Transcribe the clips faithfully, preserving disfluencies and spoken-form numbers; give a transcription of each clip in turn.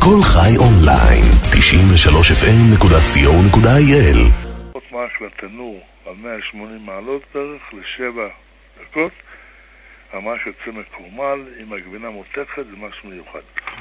כל חי אונליין, תשעים ושלוש אף אם נקודה סי או נקודה איי אל. מח לתנור על מאה ושמונים מעלות בערך לשבע דקות. המח יוצא מקורמל עם הגבינה מותחת, זה משהו מיוחד.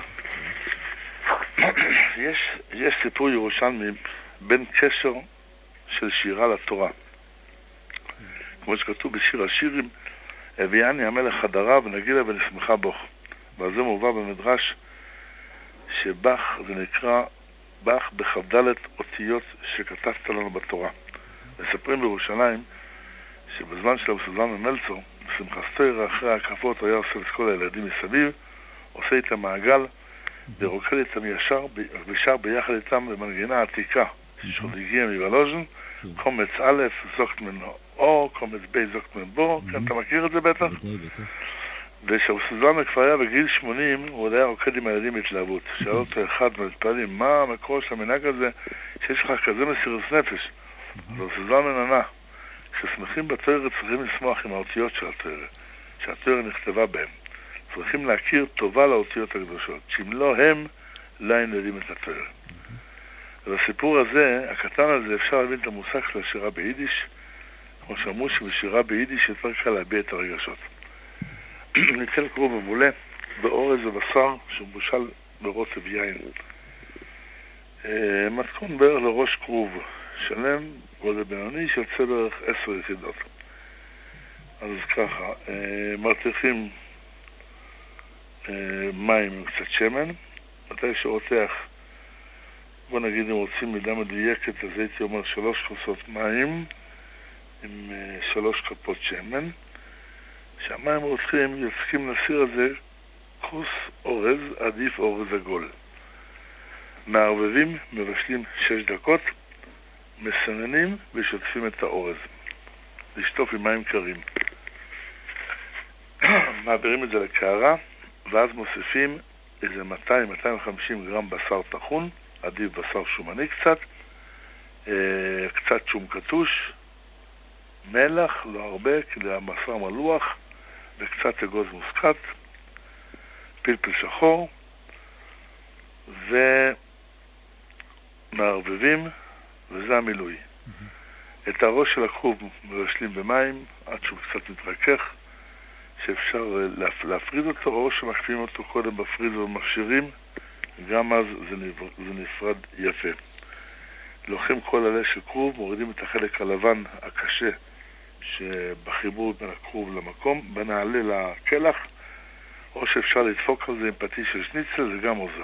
יש, יש סיפור ירושלמי בין קשר של שירה לתורה. כמו שכתוב בשיר השירים, הביאני המלך חדרה ונגילה ונשמחה בו. ועל זה מובא במדרש שבח זה נקרא בח בכ"ד אותיות שכתבת לנו בתורה. מספרים בירושלים שבזמן של סוזן ומלצר, בשמחתו אחרי ההקפות היה עושה את כל הילדים מסביב, עושה איתם מעגל ורוקד איתם ישר ושר ביחד איתם במנגינה עתיקה שעוד הגיע מבלוז'ן, קומץ א' זוקת מן או, קומץ ב' זוקת מן בו, כן, אתה מכיר את זה בטח? ושסוזן כבר היה בגיל שמונים, הוא עוד היה רוקד עם הילדים בהתלהבות. שאל אותו אחד ומתפעלים, מה המקור של המנהג הזה שיש לך כזה מסירות נפש? אז סוזן מננה, כששמחים בתורה צריכים לשמוח עם האותיות של התורה, שהתורה נכתבה בהם. צריכים להכיר טובה לאותיות הקדושות, שאם לא הם, לא היינו יודעים את התורה. ובסיפור הזה, הקטן הזה, אפשר להבין את המושג של השירה ביידיש, כמו שאמרו שבשירה ביידיש יותר קל להביע את הרגשות. ניתן קרוב ממולא באורז ובשר שמבושל ברוטב יין. מתכון בערך לראש קרוב שלם, גודל בינוני שיוצא בערך עשר יחידות. אז ככה, מרתיחים מים עם קצת שמן. מתי שרותח, בוא נגיד אם רוצים מידה מדויקת, אז הייתי אומר שלוש כוסות מים עם שלוש כפות שמן. שהמים רותחים יוצקים לסיר הזה כוס אורז, עדיף אורז עגול. מערבבים, מבשלים שש דקות, מסננים ושוטפים את האורז. לשטוף עם מים קרים. מעבירים את זה לקערה, ואז מוסיפים איזה מאתיים עד מאתיים וחמישים גרם בשר טחון, עדיף בשר שומני קצת, קצת שום קטוש, מלח, לא הרבה, כי הבשר מלוח, וקצת אגוז מוסקת, פלפל שחור, ומערבבים, וזה המילוי. Mm-hmm. את הראש של הכרוב מבשלים במים, עד שהוא קצת מתרכך, שאפשר להפ... להפריד אותו, או שמקפיאים אותו קודם בפריזר ומכשירים, גם אז זה, נבר... זה נפרד יפה. לוקחים כל עלה של כרוב, מורידים את החלק הלבן הקשה, שבחיבור בין הכרוב למקום, בין העלה לקלח, או שאפשר לדפוק על זה עם פטיש של שניצל, זה גם עוזר.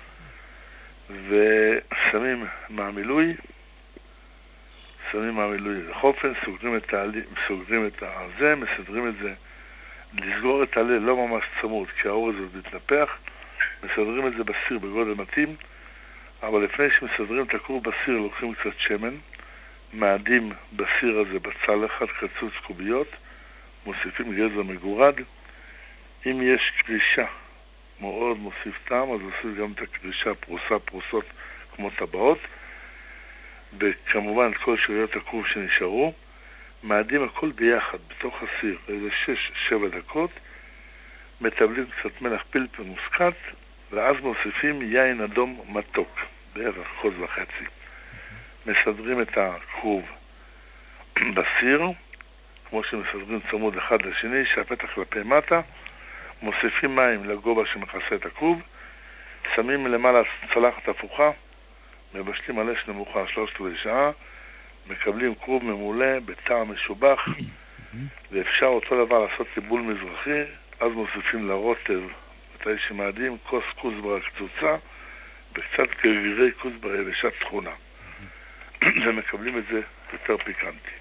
ושמים מהמילוי, שמים מהמילוי לחופן, סוגרים את העלה, סוגרים את הזה, מסדרים את זה, לסגור את העלה לא ממש צמוד, כי האורז הזה מתנפח, מסדרים את זה בסיר בגודל מתאים, אבל לפני שמסדרים את הכרוב בסיר, לוקחים קצת שמן, מעדים בסיר הזה בצל אחד, קצוץ קוביות, מוסיפים גזר מגורד. אם יש קרישה מאוד מוסיף טעם, אז עושים גם את הקרישה פרוסה פרוסות כמו טבעות, וכמובן את כל שאריות הכרוב שנשארו. מעדים הכל ביחד בתוך הסיר איזה שש שבע דקות, מטבלים קצת מלח פלפל מוסקת, ואז מוסיפים יין אדום מתוק בערך חוז וחצי. מסדרים את הכרוב בסיר, כמו שמסדרים צמוד אחד לשני, שהפתח כלפי מטה, מוסיפים מים לגובה שמכסה את הכרוב, שמים למעלה צלחת הפוכה, מבשלים על אש נמוכה שלושת רבעי שעה, מקבלים כרוב ממולא בטעם משובח, ואפשר אותו דבר לעשות טיבול מזרחי, אז מוסיפים לרוטב, מתי שמעדים, כוס כוסברה קצוצה, וקצת גרגירי כוסברה יבשת תכונה. ומקבלים את זה יותר פיקנטי.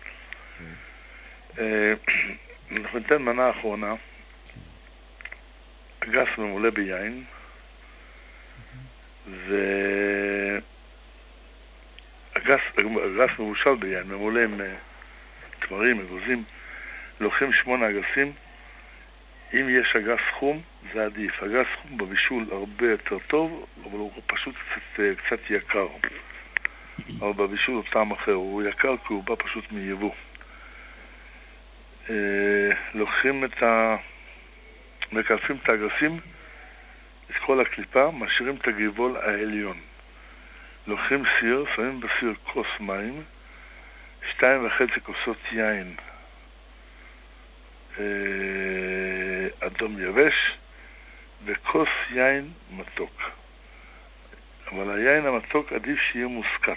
אנחנו ניתן מנה אחרונה, אגס ממולא ביין, ואגס אגס מבושל ביין, ממולא עם תמרים, אגוזים, לוקחים שמונה אגסים. אם יש אגס חום, זה עדיף. אגס חום בבישול הרבה יותר טוב, אבל הוא פשוט קצת, קצת יקר. אבל בבישול הוא טעם אחר, הוא יקר כי הוא בא פשוט מיבוא. לוקחים את ה... מקלפים את האגסים, את כל הקליפה, משאירים את הגבעול העליון. לוקחים סיר, שמים בסיר כוס מים, שתיים וחצי כוסות יין אה, אדום יבש, וכוס יין מתוק. אבל היין המתוק עדיף שיהיה מוסקת.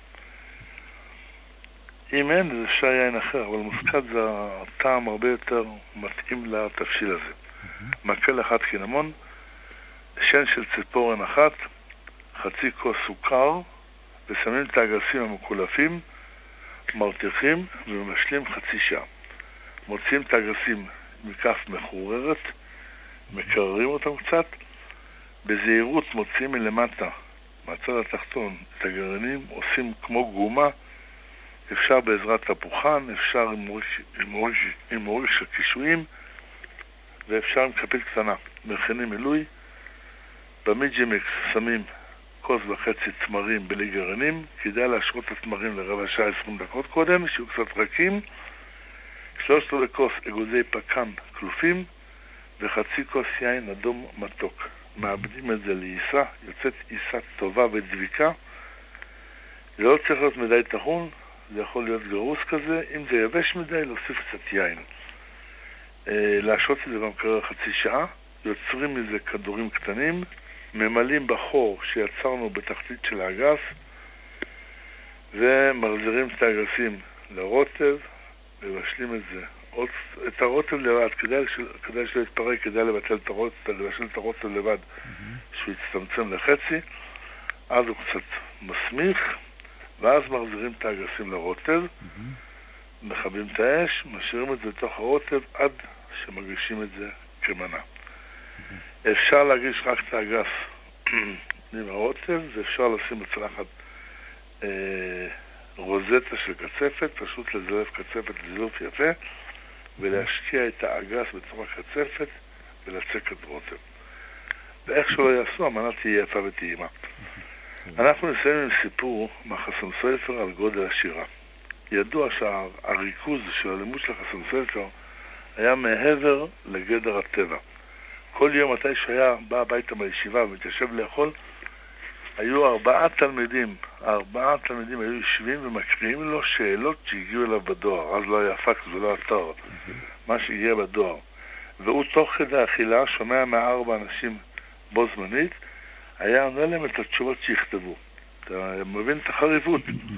אם אין, זה אפשר יין אחר, אבל מוסקת זה הטעם הרבה יותר מתאים לתבשיל הזה. Mm-hmm. מקל אחד קינמון, שן של ציפורן אחת, חצי כוס סוכר, ושמים את האגסים המקולפים, מרתיחים וממשלים חצי שעה. מוציאים את האגסים מכף מחוררת, מקררים אותם קצת, בזהירות מוציאים מלמטה, מהצד התחתון, את הגרעינים, עושים כמו גומה, אפשר בעזרת תפוחן, אפשר עם מוריש, עם מוריש, עם מוריש של קישואים, ואפשר עם כפית קטנה. מכינים מילוי, במיג'י-מיקס שמים כוס וחצי תמרים בלי גרעינים, כדאי להשרות את התמרים לרבע שעה עשרים דקות קודם, שיהיו קצת רכים, שלושת רבעי כוס אגוזי פקן כלופים, וחצי כוס יין אדום מתוק. מאבדים את זה לעיסה, יוצאת עיסה טובה ודביקה. זה לא צריך להיות מדי טחון, זה יכול להיות גרוס כזה. אם זה יבש מדי, להוסיף קצת יין. אה, להשרות את זה במקרר חצי שעה, יוצרים מזה כדורים קטנים, ממלאים בחור שיצרנו בתחתית של האגס, ומחזירים את האגסים לרוטב, ובשלים את זה. עוד, את הרוטב לבד, כדאי, כדאי שלא יתפרק, כדאי לבטל את הרוטב, לבשל את הרוטב לבד, mm-hmm. שהוא יצטמצם לחצי, אז הוא קצת מסמיך, ואז מחזירים את האגסים לרוטב, mm-hmm. מכבים את האש, משאירים את זה לתוך הרוטב עד שמגישים את זה כמנה. Mm-hmm. אפשר להגיש רק את האגס עם הרוטב, ואפשר לשים בצלחת אה, רוזטה של קצפת, פשוט לזלף קצפת לזלוף יפה, ולהשקיע את האגס בצורה קצפת ולצק את רוטב. ואיך שלא יעשו, המנה תהיה יפה וטעימה. אנחנו נסיים עם סיפור מחסן סופר על גודל השירה. ידוע שהריכוז של הלימוד של חסן סופר היה מעבר לגדר הטבע. כל יום מתי שהיה בא הביתה מהישיבה ומתיישב לאכול, היו ארבעה תלמידים, ארבעה תלמידים היו יושבים ומקריאים לו שאלות שהגיעו אליו בדואר. אז לא היה פקס ולא אתר, מה שהגיע בדואר. והוא תוך כדי האכילה שומע מארבע אנשים בו זמנית, היה עונה להם את התשובות שיכתבו. אתה מבין את החריבות.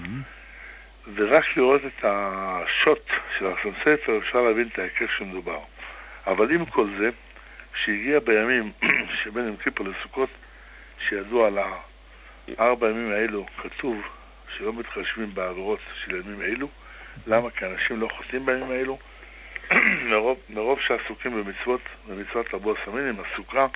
ורק לראות את השוט של החסן סופר אפשר להבין את ההיקף שמדובר. אבל עם כל זה, שהגיע בימים שבין יום כיפור לסוכות, שידוע על הארבע ימים האלו, כתוב שלא מתחשבים בעבירות של ימים האלו. למה? כי אנשים לא חוטאים בימים האלו. מרוב, מרוב שעסוקים במצוות, במצוות רבו הסמין עם הסוכרה.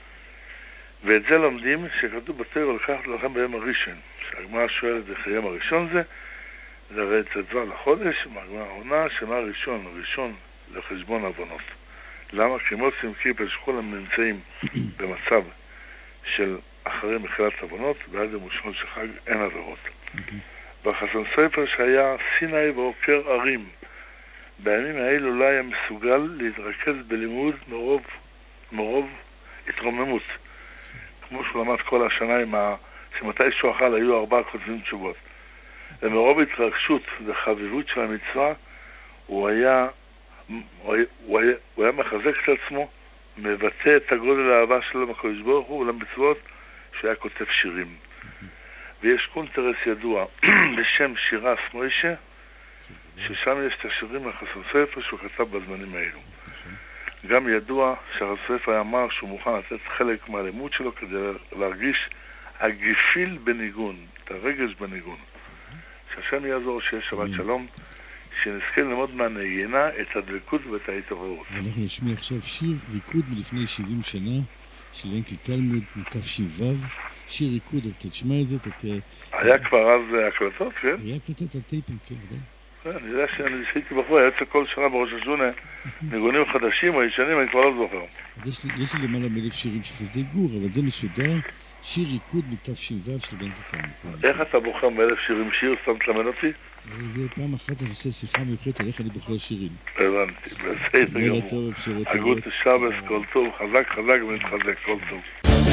ואת זה לומדים שכתוב בתורה לקחת לכם ביום הראשון. שהגמרא שואלת איך היום הראשון זה, זה הרי צדווה לחודש, והגמרא עונה שמה ראשון, ראשון לחשבון עוונות. למה? כי מוצאים כיפר שכולם נמצאים במצב של אחרי מחילת עוונות, ועד יום ראשון של חג אין עבירות. בחסן סופר שהיה סיני ועוקר ערים, בימים האלו לא היה מסוגל להתרכז בלימוד מרוב, מרוב התרוממות. כמו שהוא למד כל השנה עם ה... שמתי שהוא אכל היו ארבעה כותבים תשובות. ומרוב התרגשות וחביבות של המצווה, הוא היה, הוא היה, הוא היה, הוא היה מחזק את עצמו, מבטא את הגודל האהבה שלו בקדוש ברוך הוא ולמצוות, שהיה כותב שירים. ויש קונטרס ידוע בשם שירה סמוישה, ששם יש את השירים לחסן סופר שהוא כתב בזמנים האלו. גם ידוע שהחסן סופר אמר שהוא מוכן לתת חלק מהלימוד שלו כדי להרגיש הגיפיל בניגון, את הרגש בניגון. שהשם יעזור שיש שבת שלום, שנזכה ללמוד מהנגינה את הדבקות ואת ההתעוררות. אנחנו נשמיע עכשיו שיר ריקוד מלפני שבעים שנה, של אנקל תלמוד מתש"ו, שיר ריקוד, אתה תשמע את זה, אתה... היה כבר אז הקלטות, כן? היה הקלטות על טייפים, כן, ודאי. אני יודע שאני הייתי בחור, היה יוצא כל שנה בראש השונה, ניגונים חדשים או ישנים, אני כבר לא זוכר. יש לי למעלה מאלף שירים של חסדי גור, אבל זה משודר, שיר ריקוד מתש"ו של אנקל תלמוד. איך אתה בוחר מאלף שירים שיר, סתם תלמד אותי? זה פעם אחת אני עושה שיחה מיוחדת על איך אני בוחר שירים. הבנתי, בסדר גמור. הגות שבס, כל טוב, חזק חזק ונתחזק, כל טוב.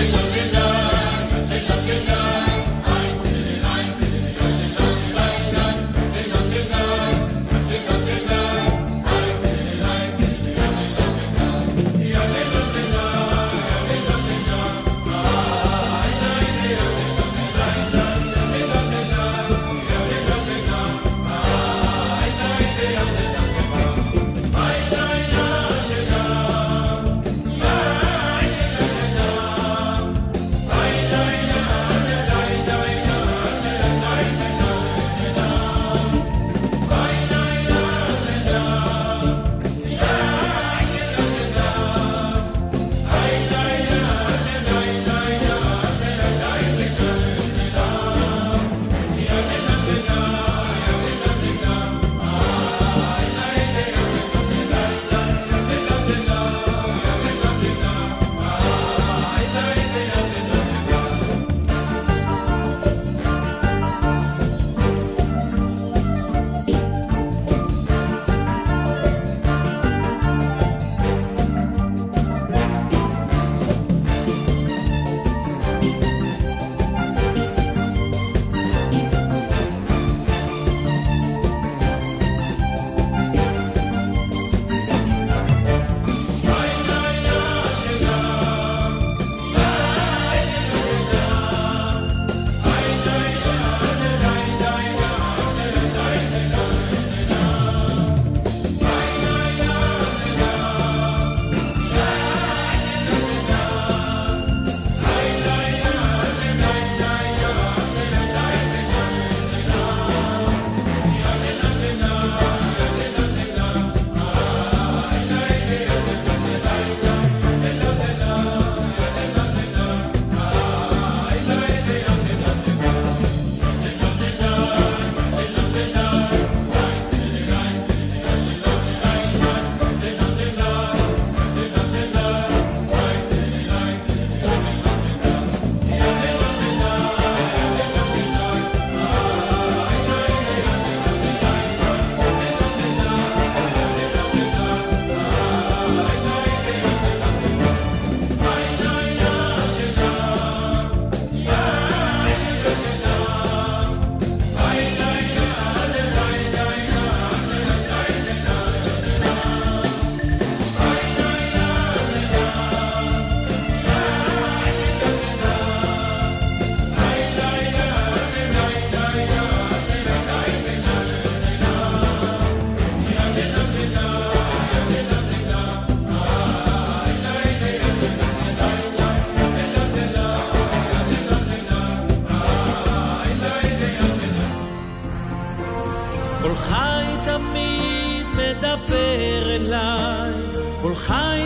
מדבר אליי, כל חי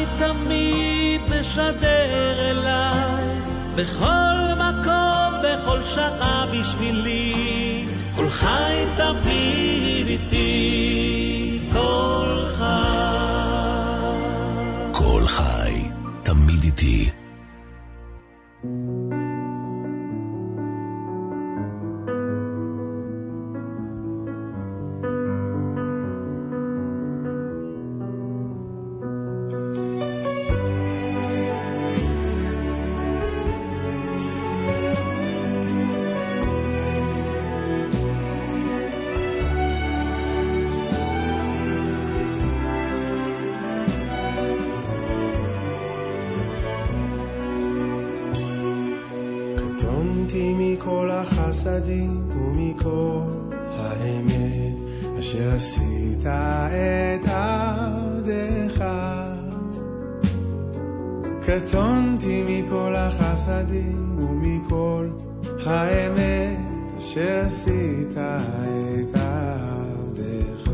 תמיד משדר אליי, בכל מקום, בכל שעה בשבילי, כל חי תמיד איתי, כל חי. כל חי תמיד איתי. החסדים ומכל האמת אשר עשית את עבדך. קטונתי מכל החסדים ומכל האמת אשר עשית את עבדך.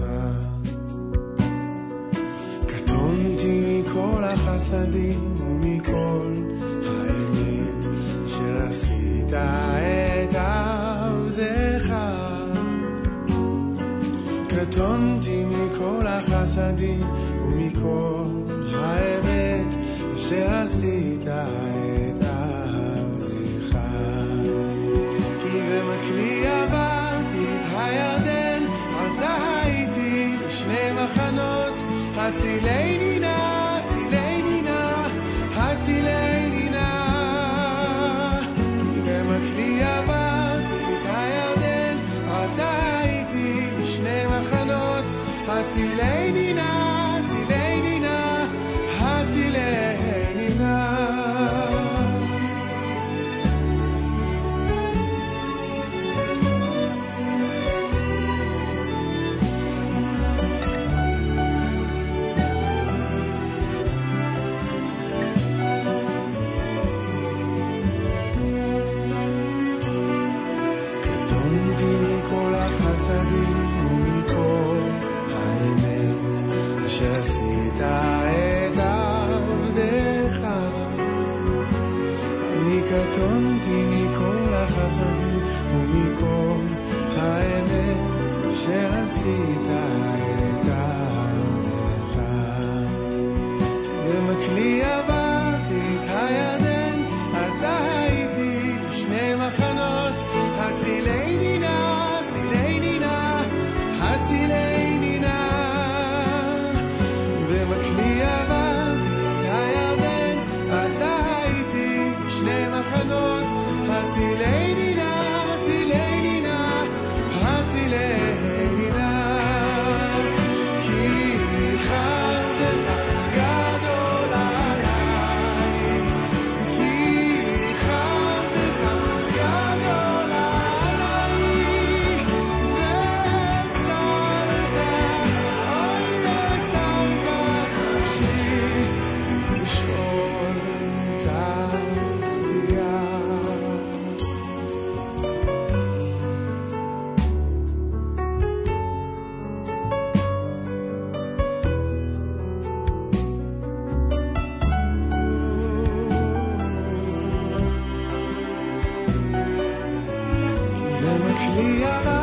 קטונתי מכל החסדים ומכל האמת אשר עשית את עבדך. קטונתי מכל החסדים ומכל האמת אשר עשית את עבדך. כי במקלי עברתי את הירדן, אתה הייתי לשני מחנות, הצילני נא, הצילני נא, הצילני נא. החסדים ומכל האמת אשר עשית את עבדך. אני קטונתי מכל החסדים ומכל האמת אשר עשית את עבדך. במקלי עברתי את הירדן, אתה הייתי לשני מחנות. הצילני נא, הצילני נא, הצילני נא. במקלי עברתי את הירדן, אתה הייתי לשני מחנות. הצילני נא, הצילני נא, הצילני נא. כי חסדך גדול עליי, כי חסדך גדול עליי, והצלת, אוי הצלת נפשי בשאול תחתיה. במקלי עברתי